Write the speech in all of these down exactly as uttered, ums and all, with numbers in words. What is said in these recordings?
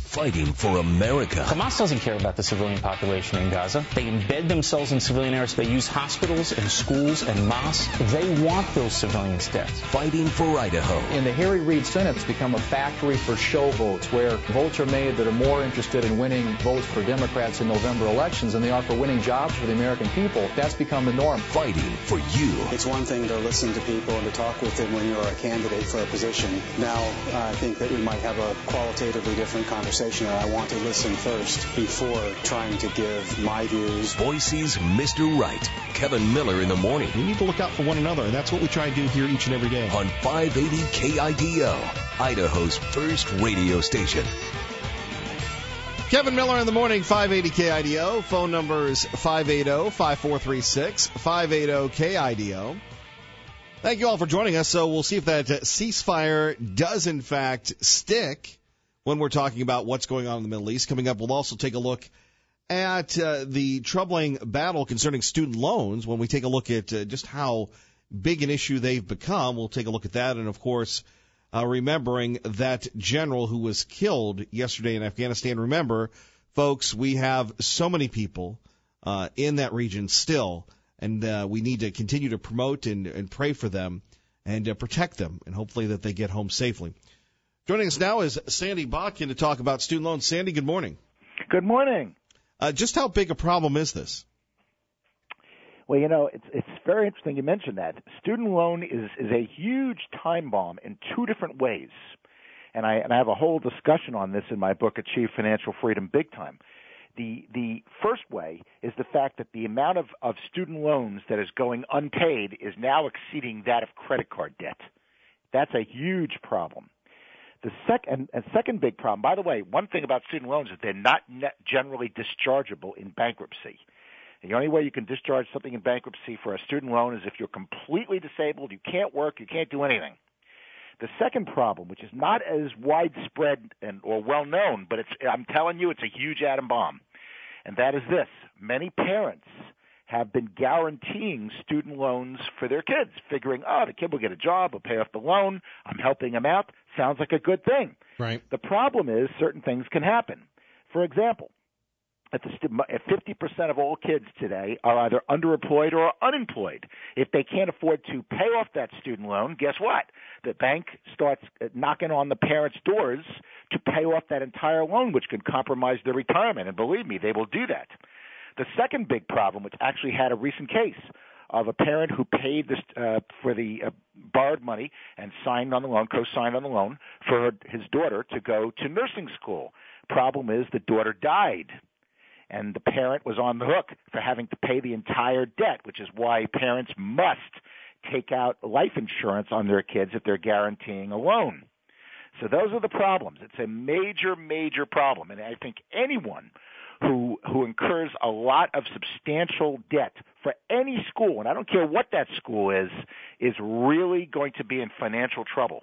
fighting for America. Hamas doesn't care about the civilian population in Gaza. They embed themselves in civilian areas. They use hospitals and schools and mosques. They want those civilians dead. Fighting for Idaho. In the Harry Reid Senate, it's become a factory for show votes, where votes are made that are more interested in winning votes for Democrats in November elections than they are for winning jobs for the American people. That's become the norm. Fighting for you. It's one thing to listen to people and to talk with them when you're a candidate for a position. Now, uh, I think that we might have a qualitatively different conversation, and I want to listen first before trying to give my views. Boise's Mister Right, Kevin Miller in the morning. We need to look out for one another, and that's what we try and do here each and every day. On five eighty K I D O, Idaho's first radio station. Kevin Miller in the morning, five eighty K I D O. Phone number is five eight zero, five four three six, five eight zero K I D O. Thank you all for joining us. So we'll see if that uh, ceasefire does, in fact, stick when we're talking about what's going on in the Middle East. Coming up, we'll also take a look at uh, the troubling battle concerning student loans. When we take a look at uh, just how big an issue they've become, we'll take a look at that. And, of course, uh, remembering that general who was killed yesterday in Afghanistan. Remember, folks, we have so many people uh, in that region still. And uh, we need to continue to promote and, and pray for them and uh, protect them, and hopefully that they get home safely. Joining us now is Sandy Botkin to talk about student loans. Sandy, good morning. Good morning. Uh, just how big a problem is this? Well, you know, it's it's very interesting you mentioned that. Student loan is, is a huge time bomb in two different ways. And I, and I have a whole discussion on this in my book, Achieve Financial Freedom Big Time. The the first way is the fact that the amount of, of student loans that is going unpaid is now exceeding that of credit card debt. That's a huge problem. The second and second big problem, by the way, one thing about student loans is they're not net generally dischargeable in bankruptcy. The only way you can discharge something in bankruptcy for a student loan is if you're completely disabled, you can't work, you can't do anything. The second problem, which is not as widespread and or well known, but it's I'm telling you, it's a huge atom bomb, and that is this: many parents have been guaranteeing student loans for their kids, figuring, oh, the kid will get a job, will pay off the loan, I'm helping him out. Sounds like a good thing. Right. The problem is certain things can happen. For example, at the st- fifty percent of all kids today are either underemployed or unemployed. If they can't afford to pay off that student loan, guess what? The bank starts knocking on the parents' doors to pay off that entire loan, which can compromise their retirement. And believe me, they will do that. The second big problem, which actually had a recent case of a parent who paid this, uh, for the uh, borrowed money and signed on the loan, co-signed on the loan for her, his daughter to go to nursing school. Problem is the daughter died. And the parent was on the hook for having to pay the entire debt, which is why parents must take out life insurance on their kids if they're guaranteeing a loan. So those are the problems. It's a major, major problem. And I think anyone who who incurs a lot of substantial debt for any school, and I don't care what that school is, is really going to be in financial trouble.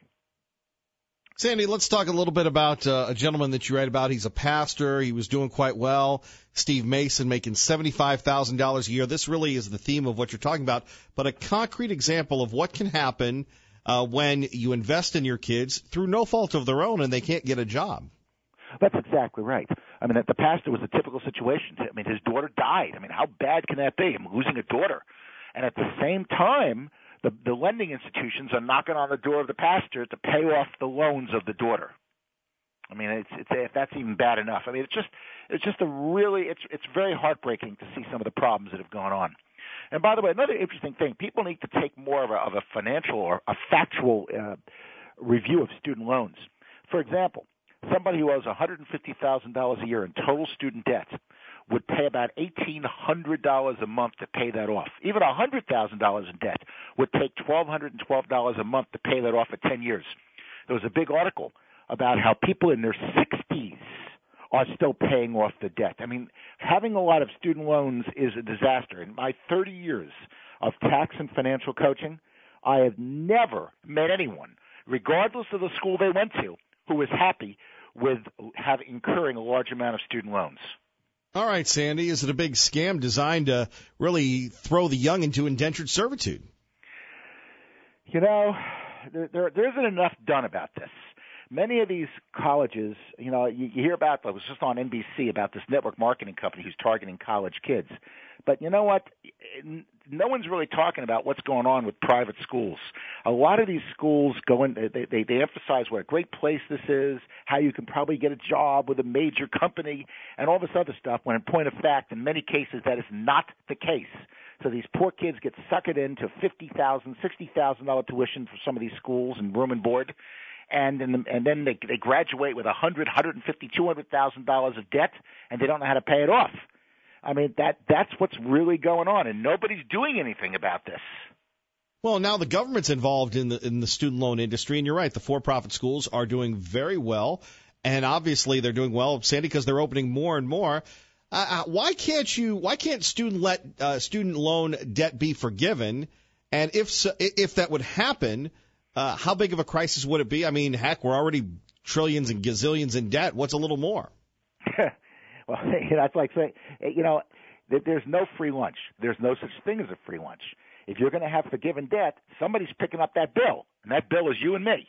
Sandy, let's talk a little bit about uh, a gentleman that you write about. He's a pastor. He was doing quite well. Steve Mason, making seventy-five thousand dollars a year. This really is the theme of what you're talking about, but a concrete example of what can happen uh, when you invest in your kids through no fault of their own and they can't get a job. That's exactly right. I mean, the pastor was a typical situation. I mean, his daughter died. I mean, how bad can that be? I'm losing a daughter. And at the same time, The, the lending institutions are knocking on the door of the pastor to pay off the loans of the daughter. I mean, it's, it's if that's even bad enough. I mean, it's just it's just a really it's it's very heartbreaking to see some of the problems that have gone on. And by the way, another interesting thing: people need to take more of a, of a financial or a factual uh, review of student loans. For example, somebody who owes one hundred fifty thousand dollars a year in total student debt would pay about eighteen hundred dollars a month to pay that off. Even one hundred thousand dollars in debt would take one thousand two hundred twelve dollars a month to pay that off for ten years. There was a big article about how people in their sixties are still paying off the debt. I mean, having a lot of student loans is a disaster. In my thirty years of tax and financial coaching, I have never met anyone, regardless of the school they went to, who was happy with have incurring a large amount of student loans. All right, Sandy, is it a big scam designed to really throw the young into indentured servitude? You know, there, there, there isn't enough done about this. many of these colleges, you know, you, you hear about, I was just on N B C about this network marketing company who's targeting college kids. But you know what? No one's really talking about what's going on with private schools. A lot of these schools go in, they, they, they emphasize what a great place this is, how you can probably get a job with a major company, and all this other stuff, when in point of fact, in many cases, that is not the case. So these poor kids get suckered into fifty thousand dollars, sixty thousand dollars tuition for some of these schools and room and board, and and, and then they, they graduate with one hundred thousand dollars, one hundred fifty thousand dollars, two hundred thousand dollars of debt, and they don't know how to pay it off. I mean, that that's what's really going on, and nobody's doing anything about this. Well, now the government's involved in the in the student loan industry, and you're right, the for-profit schools are doing very well, and obviously they're doing well, Sandy, because they're opening more and more. Uh, why can't you? Why can't student let uh, student loan debt be forgiven? And if so, if that would happen, uh, how big of a crisis would it be? I mean, heck, we're already trillions and gazillions in debt. What's a little more? Well, that's like saying, you know, there's no free lunch. There's no such thing as a free lunch. If you're going to have forgiven debt, somebody's picking up that bill, and that bill is you and me.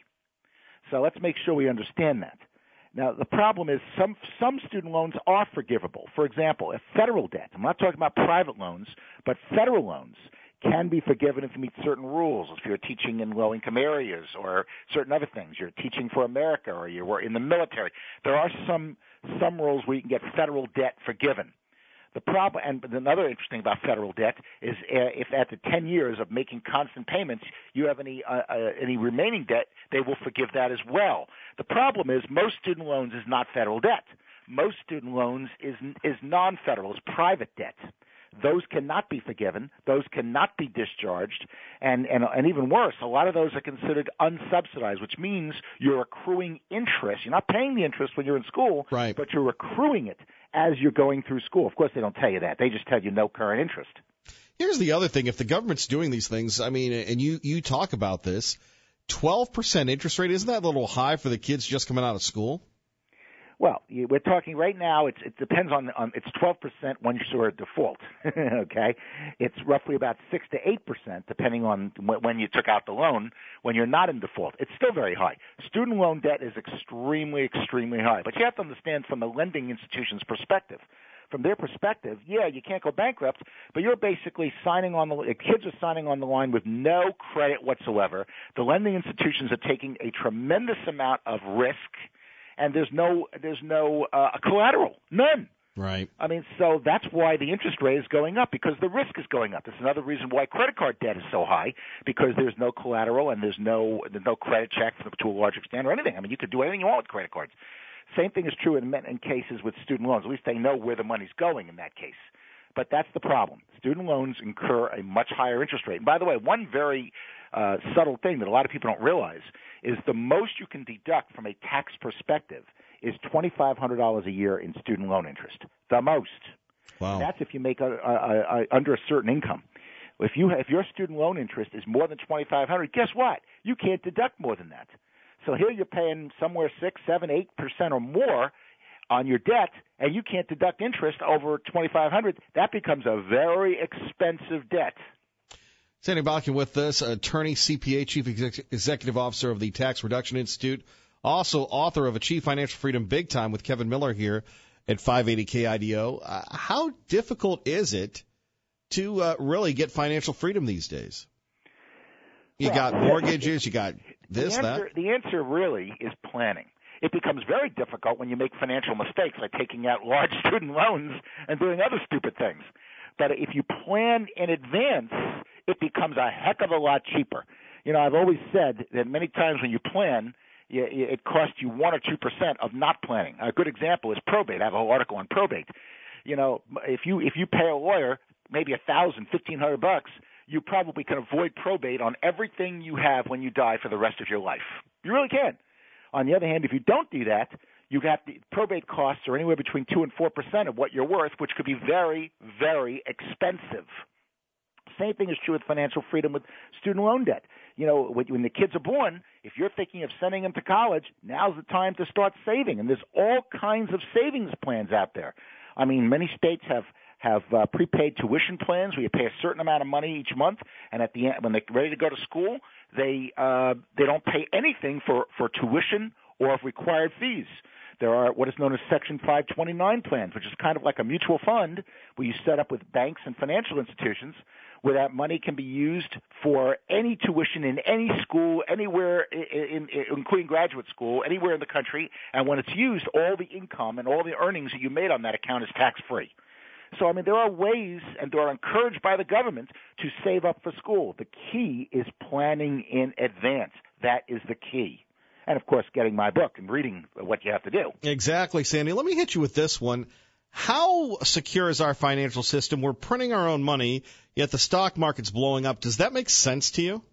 So let's make sure we understand that. Now, the problem is some some student loans are forgivable. For example, if federal debt, I'm not talking about private loans, but federal loans can be forgiven if you meet certain rules. If you're teaching in low-income areas or certain other things, you're teaching for America or you're in the military, there are some some rules where you can get federal debt forgiven. The problem, and another interesting about federal debt is uh, if after ten years of making constant payments, you have any uh, uh, any remaining debt, they will forgive that as well. The problem is most student loans is not federal debt. Most student loans is is non-federal, is private debt. Those cannot be forgiven. Those cannot be discharged. And, and, and even worse, a lot of those are considered unsubsidized, which means you're accruing interest. You're not paying the interest when you're in school, right, but you're accruing it as you're going through school. Of course, they don't tell you that. They just tell you no current interest. Here's the other thing. If the government's doing these things, I mean, and you, you talk about this, twelve percent interest rate, isn't that a little high for the kids just coming out of school? Well, we're talking right now. It's, it depends on, on it's twelve percent once you're at default. Okay, it's roughly about six to eight percent depending on when you took out the loan. When you're not in default, it's still very high. Student loan debt is extremely, extremely high. But you have to understand from the lending institution's perspective. From their perspective, yeah, you can't go bankrupt, but you're basically signing on the kids are signing on the line with no credit whatsoever. The lending institutions are taking a tremendous amount of risk. And there's no there's no uh, collateral, none. Right. I mean, so that's why the interest rate is going up, because the risk is going up. It's another reason why credit card debt is so high, because there's no collateral and there's no there's no credit check to a large extent or anything. I mean, you could do anything you want with credit cards. Same thing is true in, in cases with student loans. At least they know where the money's going in that case. But that's the problem. Student loans incur a much higher interest rate. And by the way, one very uh, subtle thing that a lot of people don't realize is the most you can deduct from a tax perspective is twenty-five hundred dollars a year in student loan interest. The most. Wow. And that's if you make a, a, a, a, under a certain income. If you if your student loan interest is more than twenty-five hundred dollars, guess what? You can't deduct more than that. So here you're paying somewhere six, seven, eight percent or more on your debt, and you can't deduct interest over twenty-five hundred dollars. That becomes a very expensive debt. Sandy Bachman with us, attorney, C P A, Chief Exec- Executive Officer of the Tax Reduction Institute, also author of Achieve Financial Freedom Big Time with Kevin Miller here at five eighty K I D O. Uh, how difficult is it to uh, really get financial freedom these days? You well, got mortgages, you got this, the answer, that. The answer really is planning. It becomes very difficult when you make financial mistakes like taking out large student loans and doing other stupid things. But if you plan in advance, it becomes a heck of a lot cheaper. You know, I've always said that many times when you plan, it costs you one or two percent of not planning. A good example is probate. I have a whole article on probate. You know, if you if you pay a lawyer maybe a thousand, fifteen hundred bucks, you probably can avoid probate on everything you have when you die for the rest of your life. You really can. On the other hand, if you don't do that, you got the probate costs are anywhere between two and four percent of what you're worth, which could be very, very expensive. Same thing is true with financial freedom with student loan debt. You know, when the kids are born, if you're thinking of sending them to college, now's the time to start saving. And there's all kinds of savings plans out there. I mean, many states have have uh, prepaid tuition plans where you pay a certain amount of money each month, and at the end, when they're ready to go to school, they uh, they don't pay anything for, for tuition or of required fees. There are what is known as Section five twenty-nine plans, which is kind of like a mutual fund where you set up with banks and financial institutions where that money can be used for any tuition in any school, anywhere, in, in, including graduate school, anywhere in the country. And when it's used, all the income and all the earnings that you made on that account is tax-free. So, I mean, there are ways, and they are encouraged by the government to save up for school. The key is planning in advance. That is the key. And, of course, getting my book and reading what you have to do. Exactly, Sandy. Let me hit you with this one. How secure is our financial system? We're printing our own money, yet the stock market's blowing up. Does that make sense to you?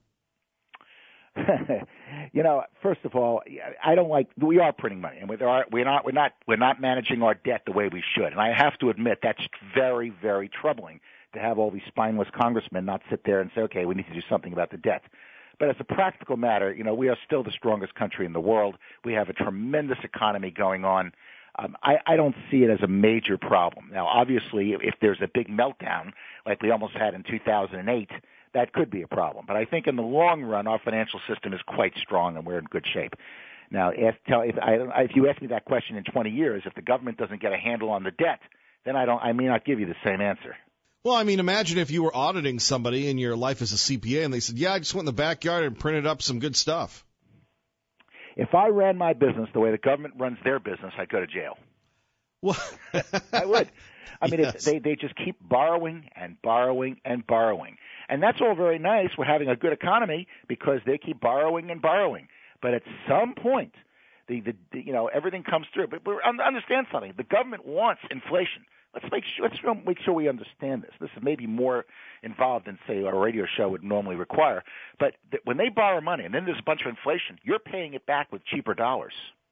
You know, first of all, I don't like. We are printing money, and we're not. We're not. We're not. We're not managing our debt the way we should. And I have to admit that's very, very troubling to have all these spineless congressmen not sit there and say, "Okay, we need to do something about the debt." But as a practical matter, you know, we are still the strongest country in the world. We have a tremendous economy going on. Um, I, I don't see it as a major problem. Now, obviously, if there's a big meltdown like we almost had in two thousand eight, that could be a problem. But I think in the long run, our financial system is quite strong and we're in good shape. Now, if, tell, if, I, if you ask me that question in twenty years, if the government doesn't get a handle on the debt, then I don't. I may not give you the same answer. Well, I mean, imagine if you were auditing somebody in your life as a C P A and they said, yeah, I just went in the backyard and printed up some good stuff. If I ran my business the way the government runs their business, I'd go to jail. Well, I would. I mean, yes. it's, they they just keep borrowing and borrowing and borrowing. And that's all very nice. We're having a good economy because they keep borrowing and borrowing. But at some point, the, the, the you know everything comes through. But we're, understand something. The government wants inflation. Let's make sure let's make sure we understand this. This is maybe more involved than, say, our radio show would normally require. But th- when they borrow money and then there's a bunch of inflation, you're paying it back with cheaper dollars.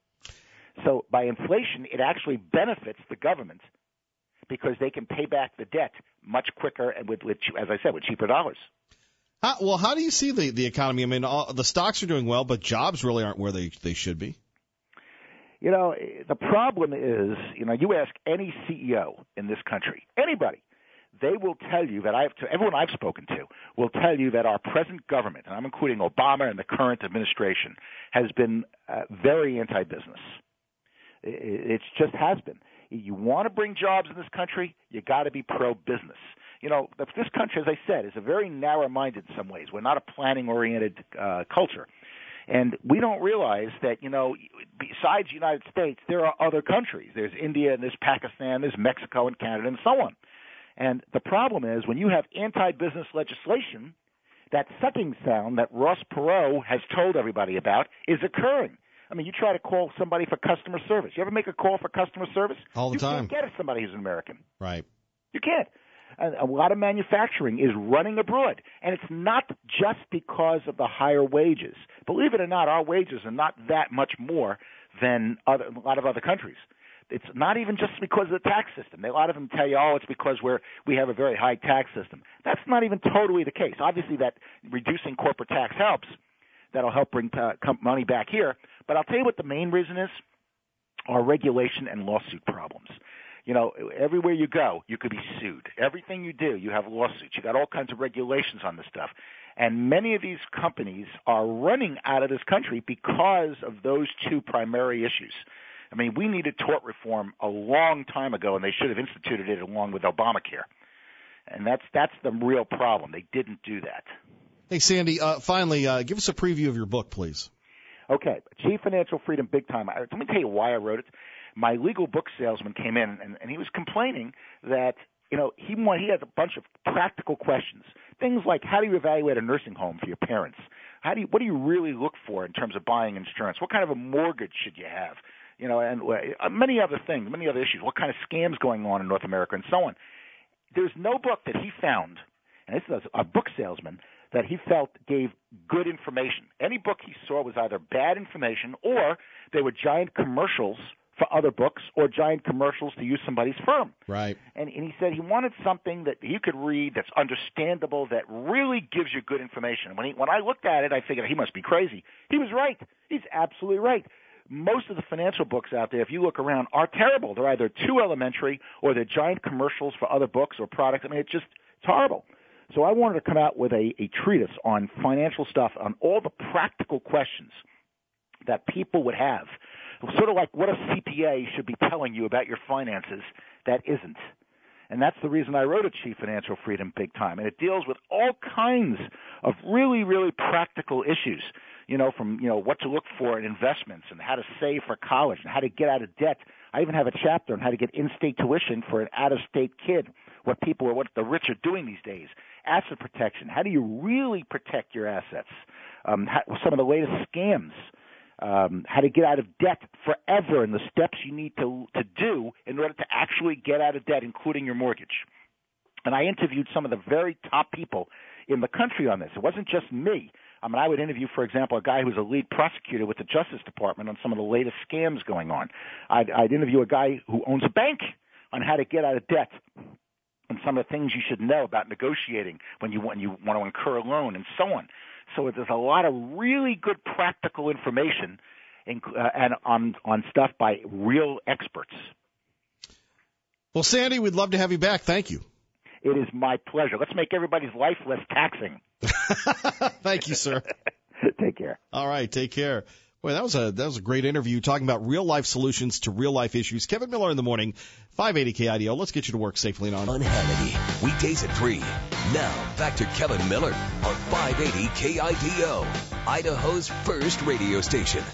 So by inflation, it actually benefits the government because they can pay back the debt much quicker and with, with as I said, with cheaper dollars. How, well, how do you see the, the economy? I mean, all, the stocks are doing well, but jobs really aren't where they, they should be. You know, the problem is, you know, you ask any C E O in this country, anybody, they will tell you that I've, to everyone I've spoken to will tell you that our present government, and I'm including Obama and the current administration, has been uh, very anti-business. It, it just has been. You want to bring jobs in this country, you got to be pro-business. You know, this country, as I said, is a very narrow-minded in some ways. We're not a planning-oriented uh, culture. And we don't realize that, you know, besides the United States, there are other countries. There's India and there's Pakistan, there's Mexico and Canada and so on. And the problem is when you have anti-business legislation, that sucking sound that Ross Perot has told everybody about is occurring. I mean, you try to call somebody for customer service. You ever make a call for customer service? All the you time. You can't get it somebody who's an American. Right. You can't. And a lot of manufacturing is running abroad. And it's not just because of the higher wages. Believe it or not, our wages are not that much more than other, a lot of other countries. It's not even just because of the tax system. A lot of them tell you, oh, it's because we're, we have a very high tax system. That's not even totally the case. Obviously, that reducing corporate tax helps. That'll help bring uh, money back here. But I'll tell you what the main reason is, are regulation and lawsuit problems. You know, everywhere you go, you could be sued. Everything you do, you have lawsuits. You got all kinds of regulations on this stuff. And many of these companies are running out of this country because of those two primary issues. I mean, we needed tort reform a long time ago, and they should have instituted it along with Obamacare. And that's that's the real problem. They didn't do that. Hey, Sandy, uh, finally, uh, give us a preview of your book, please. Okay, Achieve Financial Freedom Big Time. I, let me tell you why I wrote it. My legal book salesman came in, and, and he was complaining that, you know, he want, he had a bunch of practical questions. Things like, how do you evaluate a nursing home for your parents? How do you, what do you really look for in terms of buying insurance? What kind of a mortgage should you have? You know, and uh, many other things, many other issues. What kind of scams going on in North America and so on. There's no book that he found, and this is a book salesman, that he felt gave good information. Any book he saw was either bad information or they were giant commercials for other books or giant commercials to use somebody's firm. Right. And, and he said he wanted something that he could read that's understandable, that really gives you good information. When he, when I looked at it, I figured he must be crazy. He was right. He's absolutely right. Most of the financial books out there, if you look around, are terrible. They're either too elementary or they're giant commercials for other books or products. I mean, it's just it's horrible. So I wanted to come out with a, a treatise on financial stuff, on all the practical questions that people would have sort of like what a C P A should be telling you about your finances that isn't. And that's the reason I wrote Achieve Financial Freedom Big Time. And it deals with all kinds of really, really practical issues, you know, from, you know, what to look for in investments and how to save for college and how to get out of debt. I even have a chapter on how to get in-state tuition for an out-of-state kid, what people or what the rich are doing these days. Asset protection. How do you really protect your assets? Um, how, some of the latest scams. Um, how to get out of debt forever and the steps you need to to do in order to actually get out of debt, including your mortgage. And I interviewed some of the very top people in the country on this. It wasn't just me. I mean, I would interview, for example, a guy who's a lead prosecutor with the Justice Department on some of the latest scams going on. I'd, I'd interview a guy who owns a bank on how to get out of debt and some of the things you should know about negotiating when you, when you want to incur a loan and so on. So there's a lot of really good practical information in, uh, and on on stuff by real experts. Well, Sandy, we'd love to have you back. Thank you. It is my pleasure. Let's make everybody's life less taxing. Thank you, sir. Take care. All right, take care. Boy, that was a that was a great interview talking about real life solutions to real life issues. Kevin Miller in the morning, five eighty K I D O. Let's get you to work safely and on. On Hannity, weekdays at three. Now back to Kevin Miller on five eighty K I D O, Idaho's first radio station.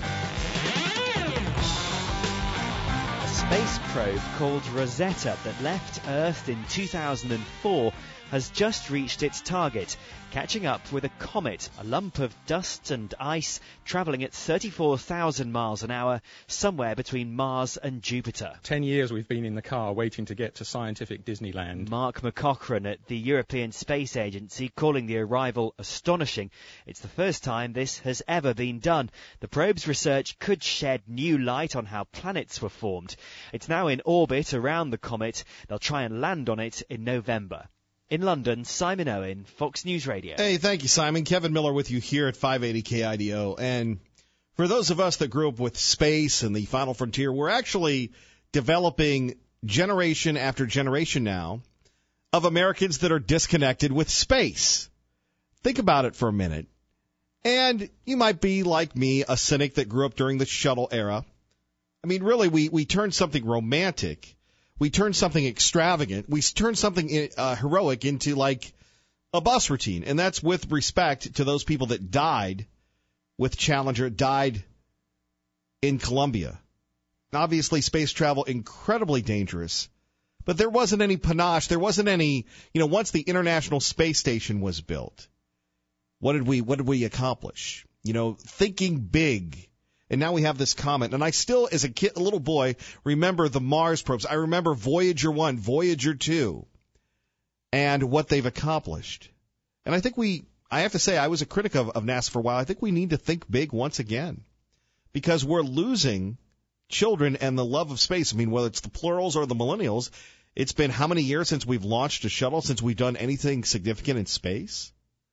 A space probe called Rosetta that left Earth in two thousand four has just reached its target, catching up with a comet, a lump of dust and ice travelling at thirty-four thousand miles an hour, somewhere between Mars and Jupiter. Ten years we've been in the car waiting to get to scientific Disneyland. Mark McCaughrean at the European Space Agency calling the arrival astonishing. It's the first time this has ever been done. The probe's research could shed new light on how planets were formed. It's now in orbit around the comet. They'll try and land on it in November. In London, Simon Owen, Fox News Radio. Hey, thank you, Simon. Kevin Miller with you here at five eighty K I D O. And for those of us that grew up with space and the final frontier, we're actually developing generation after generation now of Americans that are disconnected with space. Think about it for a minute. And you might be, like me, a cynic that grew up during the shuttle era. I mean, really, we, we turned something romantic. We turn something extravagant. We turn something uh, heroic into like a bus routine. And that's with respect to those people that died with Challenger, died in Columbia. Obviously, space travel, incredibly dangerous. But there wasn't any panache. There wasn't any, you know, once the International Space Station was built, what did we, what did we accomplish? You know, thinking big. And now we have this comet. And I still, as a kid, a little boy, remember the Mars probes. I remember Voyager one, Voyager two, and what they've accomplished. And I think we, I have to say, I was a critic of, of NASA for a while. I think we need to think big once again. Because we're losing children and the love of space. I mean, whether it's the plurals or the millennials, it's been how many years since we've launched a shuttle, since we've done anything significant in space?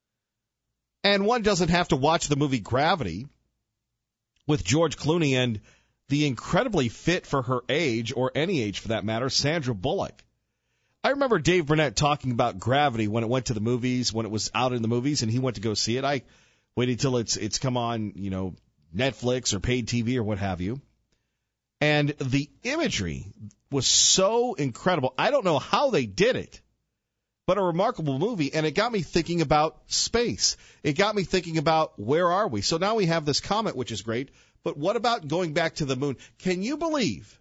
And one doesn't have to watch the movie Gravity with George Clooney and the incredibly fit for her age, or any age for that matter, Sandra Bullock. I remember Dave Burnett talking about Gravity when it went to the movies, when it was out in the movies, and he went to go see it. I waited till it's it's come on, you know, Netflix or paid T V or what have you. And the imagery was so incredible. I don't know how they did it, but a remarkable movie, and it got me thinking about space. It got me thinking about where are we? So now we have this comet, which is great, but what about going back to the moon? Can you believe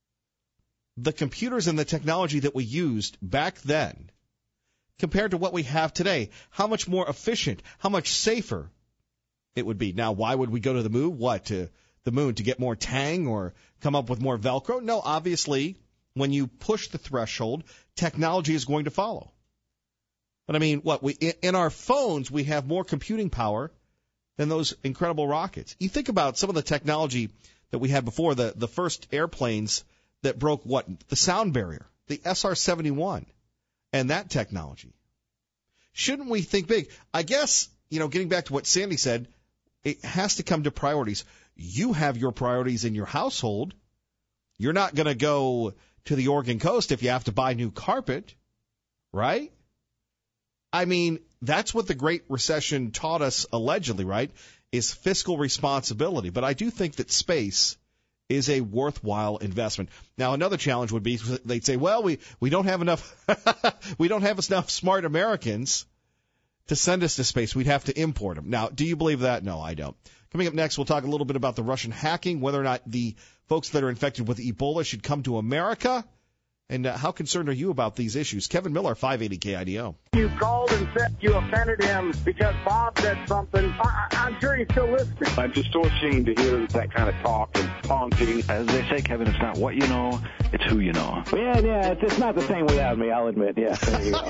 the computers and the technology that we used back then compared to what we have today? How much more efficient, how much safer it would be. Now, why would we go to the moon? What, to the moon to get more tang or come up with more Velcro? No, obviously, when you push the threshold, technology is going to follow. But I mean, what we in our phones, we have more computing power than those incredible rockets. You think about some of the technology that we had before, the, the first airplanes that broke what? The sound barrier, the S R seventy-one, and that technology. Shouldn't we think big? I guess, you know, getting back to what Sandy said, it has to come to priorities. You have your priorities in your household. You're not going to go to the Oregon coast if you have to buy new carpet, right? I mean, that's what the Great Recession taught us, allegedly, right, is fiscal responsibility. But I do think that space is a worthwhile investment. Now, another challenge would be they'd say, well, we, we don't have enough we don't have enough smart Americans to send us to space. We'd have to import them. Now, do you believe that? No, I don't. Coming up next, we'll talk a little bit about the Russian hacking, whether or not the folks that are infected with Ebola should come to America, and uh, how concerned are you about these issues? Kevin Miller, five eighty K I D O. You called and said you offended him because Bob said something. I, I'm sure he's still listening. I'm just so ashamed to hear that kind of talk and taunting. As they say, Kevin, it's not what you know, it's who you know. Yeah, yeah, it's, it's not the same without me, I'll admit. Yeah, there you go.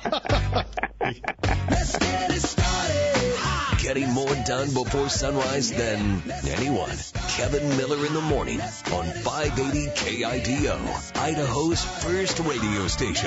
Let's get it started. Getting more done before sunrise than anyone. Kevin Miller in the morning on five eighty K I D O, Idaho's first radio station.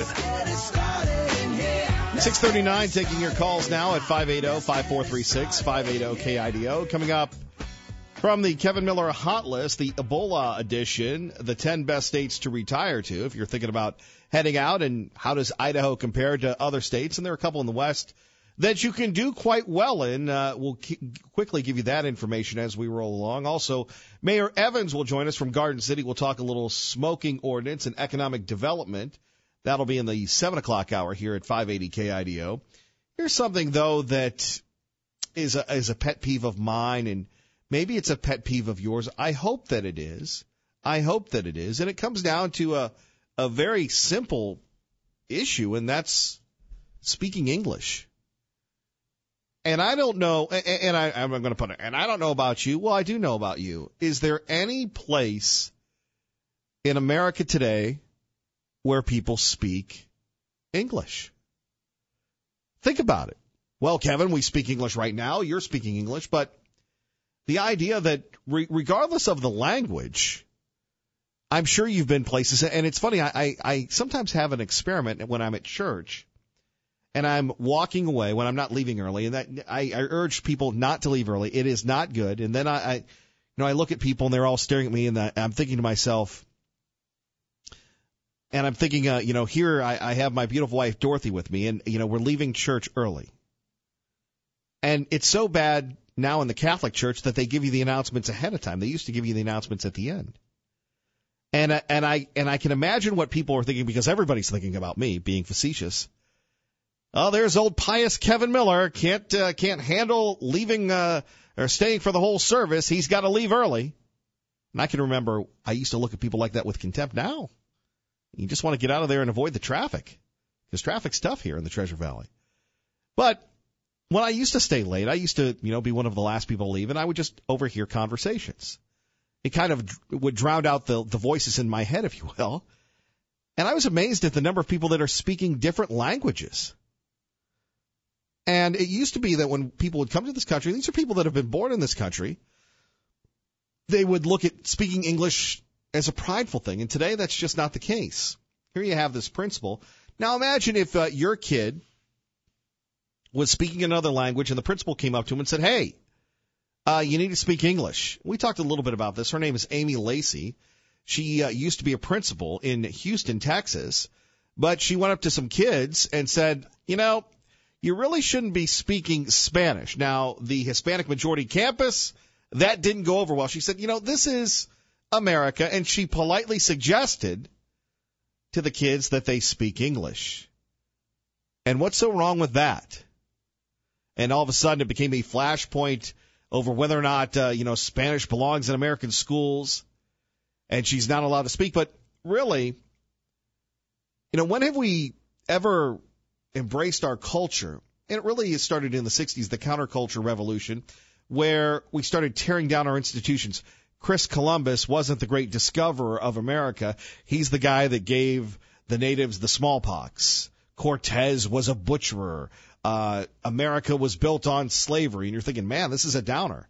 six thirty-nine, taking your calls now at five eighty, five four three six, five eighty K I D O. Coming up from the Kevin Miller Hot List, the Ebola edition, the ten best states to retire to if you're thinking about heading out, and how does Idaho compare to other states? And there are a couple in the West that you can do quite well in. Uh, we'll k- quickly give you that information as we roll along. Also, Mayor Evans will join us from Garden City. We'll talk a little smoking ordinance and economic development. That'll be in the seven o'clock hour here at five eighty K I D O. Here's something, though, that is a, is a pet peeve of mine, and maybe it's a pet peeve of yours. I hope that it is. I hope that it is. And it comes down to a, a very simple issue, and that's speaking English. And I don't know, and I, I'm going to put it, and I don't know about you. Well, I do know about you. Is there any place in America today where people speak English? Think about it. Well, Kevin, we speak English right now. You're speaking English. But the idea that re- regardless of the language, I'm sure you've been places. And it's funny, I, I, I sometimes have an experiment when I'm at church. And I'm walking away when I'm not leaving early, and that I, I urge people not to leave early. It is not good. And then I, I, you know, I look at people and they're all staring at me, and I'm thinking to myself, and I'm thinking, uh, you know, here I, I have my beautiful wife Dorothy with me, and you know we're leaving church early. And it's so bad now in the Catholic Church that they give you the announcements ahead of time. They used to give you the announcements at the end. And and I and I can imagine what people are thinking, because everybody's thinking about me, being facetious. Oh, there's old pious Kevin Miller. Can't uh, can't handle leaving uh, or staying for the whole service. He's got to leave early. And I can remember I used to look at people like that with contempt. Now, you just want to get out of there and avoid the traffic, because traffic's tough here in the Treasure Valley. But when I used to stay late, I used to, you know, be one of the last people to leave, and I would just overhear conversations. It kind of would drown out the, the voices in my head, if you will. And I was amazed at the number of people that are speaking different languages. And it used to be that when people would come to this country, these are people that have been born in this country, they would look at speaking English as a prideful thing. And today that's just not the case. Here you have this principal. Now imagine if uh, your kid was speaking another language and the principal came up to him and said, hey, uh, you need to speak English. We talked a little bit about this. Her name is Amy Lacey. She uh, used to be a principal in Houston, Texas, but she went up to some kids and said, you know, you really shouldn't be speaking Spanish. Now, the Hispanic majority campus, that didn't go over well. She said, you know, this is America, and she politely suggested to the kids that they speak English. And what's so wrong with that? And all of a sudden it became a flashpoint over whether or not, uh, you know, Spanish belongs in American schools, and she's not allowed to speak. But really, you know, when have we ever embraced our culture? And it really started in the sixties, the counterculture revolution, where we started tearing down our institutions. Chris Columbus wasn't the great discoverer of America. He's the guy that gave the natives the smallpox. Cortez was a butcherer. Uh, America was built on slavery. And you're thinking, man, this is a downer.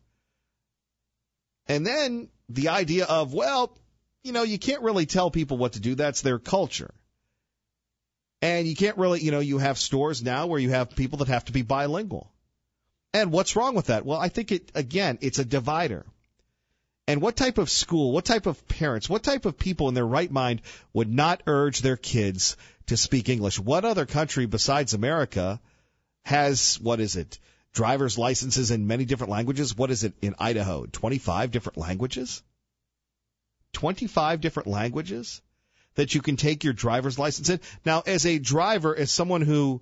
And then the idea of, well, you know, you can't really tell people what to do. That's their culture. And you can't really, you know, you have stores now where you have people that have to be bilingual. And what's wrong with that? Well, I think it, again, it's a divider. And what type of school, what type of parents, what type of people in their right mind would not urge their kids to speak English? What other country besides America has, what is it, driver's licenses in many different languages? What is it in Idaho? twenty-five different languages? twenty-five different languages that you can take your driver's license in. Now, as a driver, as someone who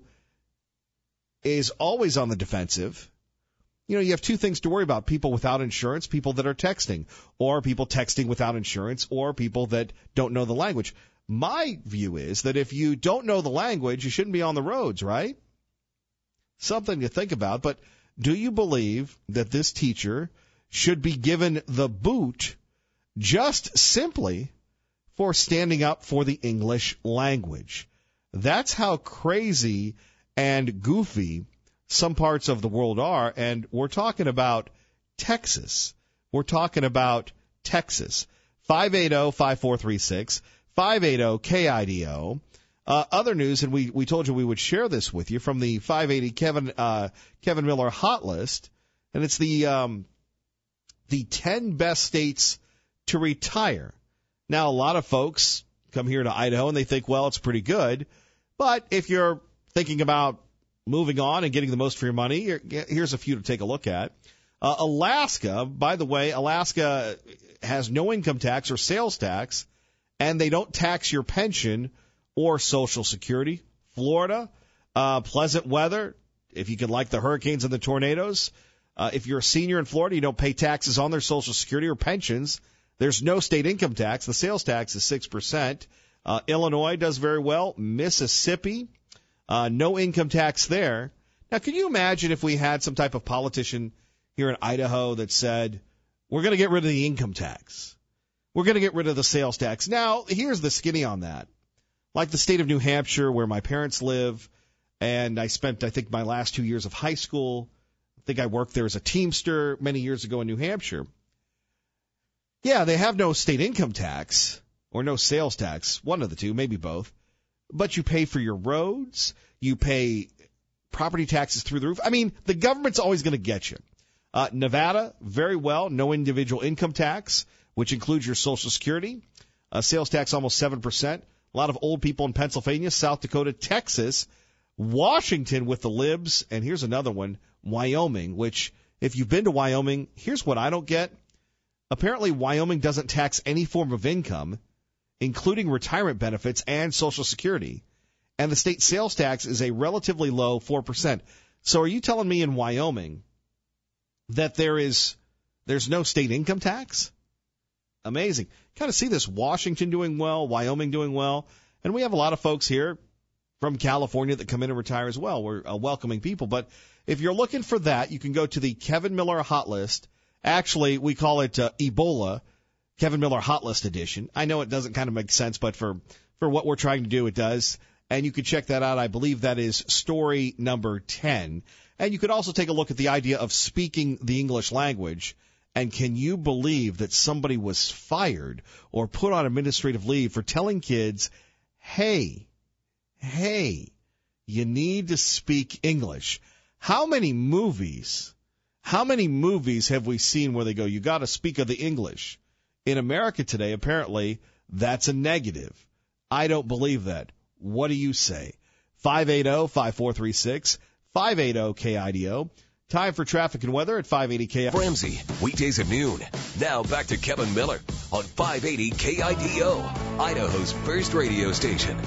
is always on the defensive, you know, you have two things to worry about: people without insurance, people that are texting, or people texting without insurance, or people that don't know the language. My view is that if you don't know the language, you shouldn't be on the roads, right? Something to think about. But do you believe that this teacher should be given the boot just simply for standing up for the English language? That's how crazy and goofy some parts of the world are, and we're talking about Texas. We're talking about Texas. five eight zero, five four three six, five eight zero, K I D O. Uh, other news, and we, we told you we would share this with you from the five eighty Kevin uh, Kevin Miller Hot List, and it's the um, the ten best states to retire. Now, a lot of folks come here to Idaho and they think, well, it's pretty good, but if you're thinking about moving on and getting the most for your money, here, here's a few to take a look at. Uh, Alaska, by the way, Alaska has no income tax or sales tax, and they don't tax your pension or Social Security. Florida, uh, pleasant weather, if you can like the hurricanes and the tornadoes. Uh, if you're a senior in Florida, you don't pay taxes on their Social Security or pensions. There's no state income tax. The sales tax is six percent. Uh, Illinois does very well. Mississippi, uh, no income tax there. Now, can you imagine if we had some type of politician here in Idaho that said, we're going to get rid of the income tax. We're going to get rid of the sales tax. Now, here's the skinny on that. Like the state of New Hampshire, where my parents live, and I spent, I think, my last two years of high school. I think I worked there as a Teamster many years ago in New Hampshire. Yeah, they have no state income tax or no sales tax, one of the two, maybe both. But you pay for your roads. You pay property taxes through the roof. I mean, the government's always going to get you. Uh, Nevada, very well, no individual income tax, which includes your Social Security. Uh, sales tax almost seven percent. A lot of old people in Pennsylvania, South Dakota, Texas, Washington with the libs, and here's another one, Wyoming, which if you've been to Wyoming, here's what I don't get. Apparently, Wyoming doesn't tax any form of income, including retirement benefits and Social Security, and the state sales tax is a relatively low four percent. So are you telling me in Wyoming that there is there's no state income tax? Amazing. Kind of see this, Washington doing well, Wyoming doing well, and we have a lot of folks here from California that come in and retire as well. We're uh, welcoming people, but if you're looking for that, you can go to the Kevin Miller Hot List. Actually, we call it uh, Ebola, Kevin Miller Hot List Edition. I know it doesn't kind of make sense, but for, for what we're trying to do, it does. And you can check that out. I believe that is story number ten. And you could also take a look at the idea of speaking the English language. And can you believe that somebody was fired or put on administrative leave for telling kids, hey, hey, you need to speak English? How many movies, how many movies have we seen where they go, you got to speak of the English? In America today, apparently, that's a negative. I don't believe that. What do you say? five eight zero, five four three six, five eight zero, K I D O. Time for traffic and weather at five eighty K I D O. Ramsey, weekdays at noon. Now back to Kevin Miller on five eighty K I D O, Idaho's first radio station.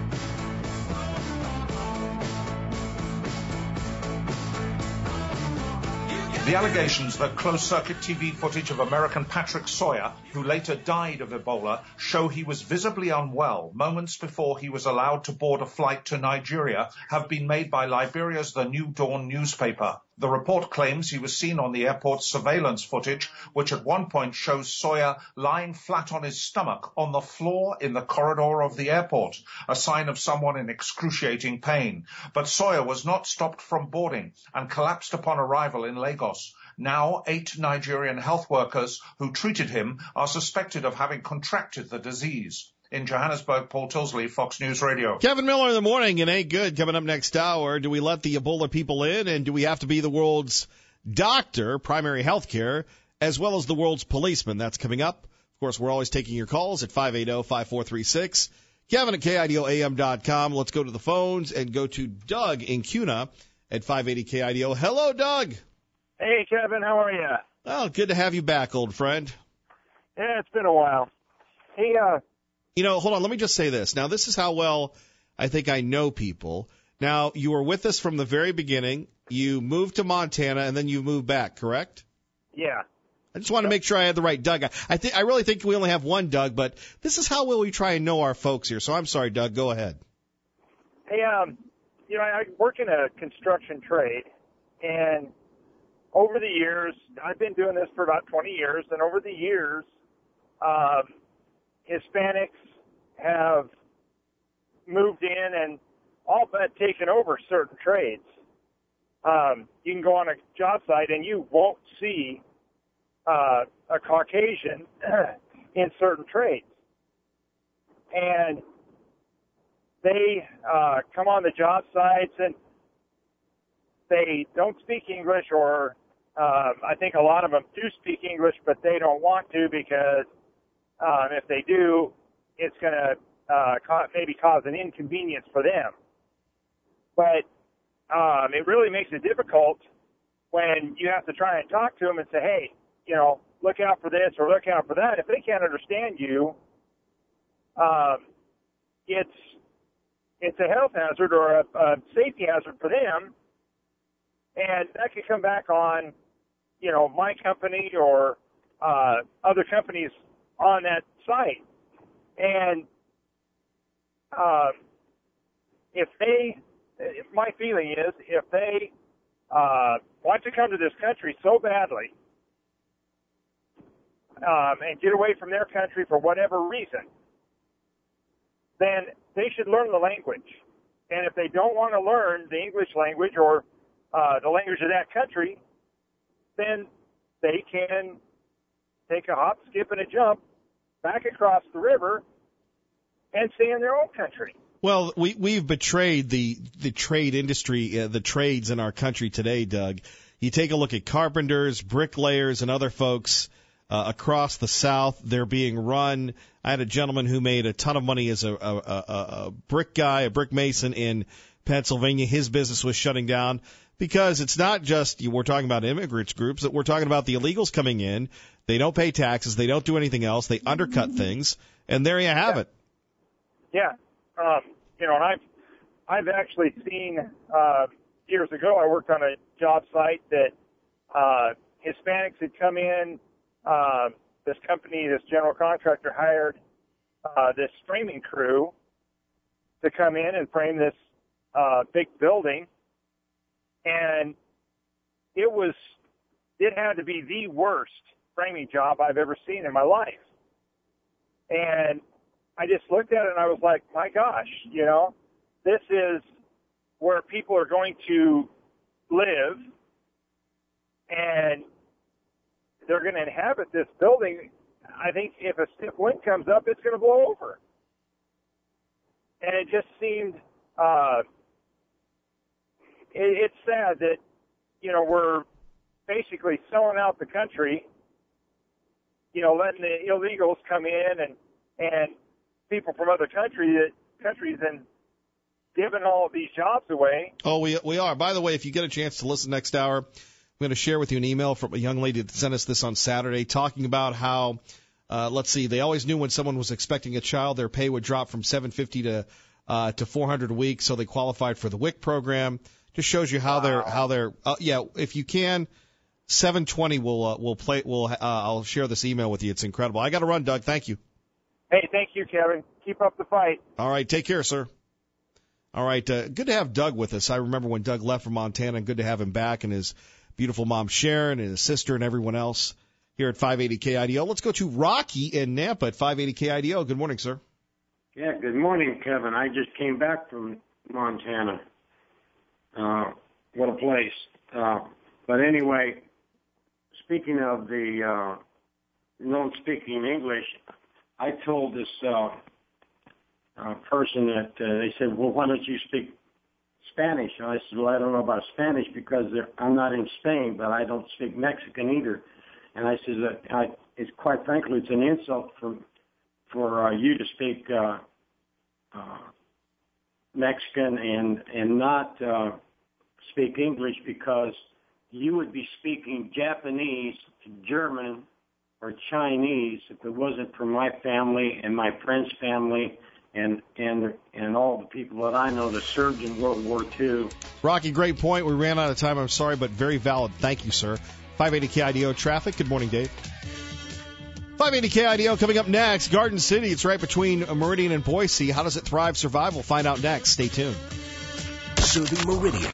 The allegations that closed-circuit T V footage of American Patrick Sawyer, who later died of Ebola, show he was visibly unwell moments before he was allowed to board a flight to Nigeria have been made by Liberia's The New Dawn newspaper. The report claims he was seen on the airport's surveillance footage, which at one point shows Sawyer lying flat on his stomach on the floor in the corridor of the airport, a sign of someone in excruciating pain. But Sawyer was not stopped from boarding and collapsed upon arrival in Lagos. Now, eight Nigerian health workers who treated him are suspected of having contracted the disease. In Johannesburg, Paul Tilsley, Fox News Radio. Kevin Miller in the morning, and ain't good. Coming up next hour, do we let the Ebola people in, and do we have to be the world's doctor, primary health care, as well as the world's policeman? That's coming up. Of course, we're always taking your calls at five eight zero, five four three six. Kevin at K I D O A M dot com. Let's go to the phones and go to Doug in Kuna at five eighty K I D O. Hello, Doug. Hey, Kevin. How are you? Well, good to have you back, old friend. Yeah, it's been a while. Hey, uh, You know, hold on. Let me just say this. Now, this is how well I think I know people. Now, you were with us from the very beginning. You moved to Montana, and then you moved back, correct? yeah. I just want to make sure I had the right Doug. I, I think I really think we only have one Doug, but this is how well we try and know our folks here. So I'm sorry, Doug. Go ahead. Hey, um, you know, I work in a construction trade, and over the years, I've been doing this for about twenty years, and over the years, um, Hispanics have moved in and all but taken over certain trades. Um, you can go on a job site and you won't see uh, a Caucasian in certain trades. And they uh, come on the job sites and they don't speak English, or um, I think a lot of them do speak English, but they don't want to because um, if they do, it's going to uh, ca- maybe cause an inconvenience for them. But um, it really makes it difficult when you have to try and talk to them and say, hey, you know, look out for this or look out for that. If they can't understand you, um, it's it's a health hazard or a, a safety hazard for them, and that could come back on, you know, my company or uh, other companies on that site. And um, if they, if my feeling is, if they uh, want to come to this country so badly um, and get away from their country for whatever reason, then they should learn the language. And if they don't want to learn the English language or uh, the language of that country, then they can take a hop, skip, and a jump back across the river and stay in their own country. Well, we, we've betrayed the, the trade industry, uh, the trades in our country today, Doug. You take a look at carpenters, bricklayers, and other folks uh, across the South. They're being run. I had a gentleman who made a ton of money as a, a, a, a brick guy, a brick mason in Pennsylvania. His business was shutting down because it's not just, we're talking about immigrants groups, that we're talking about the illegals coming in. They don't pay taxes. They don't do anything else. They undercut things. And there you have yeah. it. Yeah. Um, you know, and I've, I've actually seen, uh, years ago, I worked on a job site that, uh, Hispanics had come in, uh, this company, this general contractor hired, uh, this framing crew to come in and frame this, uh, big building. And it was, it had to be the worst framing job I've ever seen in my life. And I just looked at it and I was like, my gosh, you know, this is where people are going to live and they're going to inhabit this building. I think if a stiff wind comes up, it's going to blow over. And it just seemed, uh, it, it's sad that, you know, we're basically selling out the country, you know, letting the illegals come in and, and people from other country that, countries and giving all of these jobs away. Oh, we we are. By the way, if you get a chance to listen next hour, I'm going to share with you an email from a young lady that sent us this on Saturday talking about how, uh, let's see, they always knew when someone was expecting a child, their pay would drop from seven fifty to uh, to four hundred a week, so they qualified for the W I C program. Just shows you how wow. they're how they're. Uh, yeah, if you can, seven twenty will uh, will play. Will uh, I'll share this email with you. It's incredible. I got to run, Doug. Thank you. Hey, thank you, Kevin. Keep up the fight. All right, take care, sir. All right, uh, good to have Doug with us. I remember when Doug left from Montana, and good to have him back, and his beautiful mom Sharon and his sister and everyone else here at five eighty K I D O. Let's go to Rocky in Nampa at five eighty K I D O. Good morning, sir. Yeah, good morning, Kevin. I just came back from Montana. Uh, what a place. Uh, but anyway, speaking of the uh, non speaking English, I told this uh, uh, person that uh, they said, well, why don't you speak Spanish? And I said, well, I don't know about Spanish because I'm not in Spain, but I don't speak Mexican either. And I said, that I, it's quite frankly, it's an insult for for uh, you to speak uh, uh, Mexican and and not uh, speak English, because you would be speaking Japanese, German, or Chinese if it wasn't for my family and my friend's family and and and all the people that I know that served in World War Two. Rocky, great point. We ran out of time. I'm sorry, but very valid. Thank you, sir. five eighty K I D O traffic. Good morning, Dave. five eighty K I D O coming up next. Garden City, it's right between Meridian and Boise. How does it thrive, survive? We'll find out next. Stay tuned. Serving Meridian.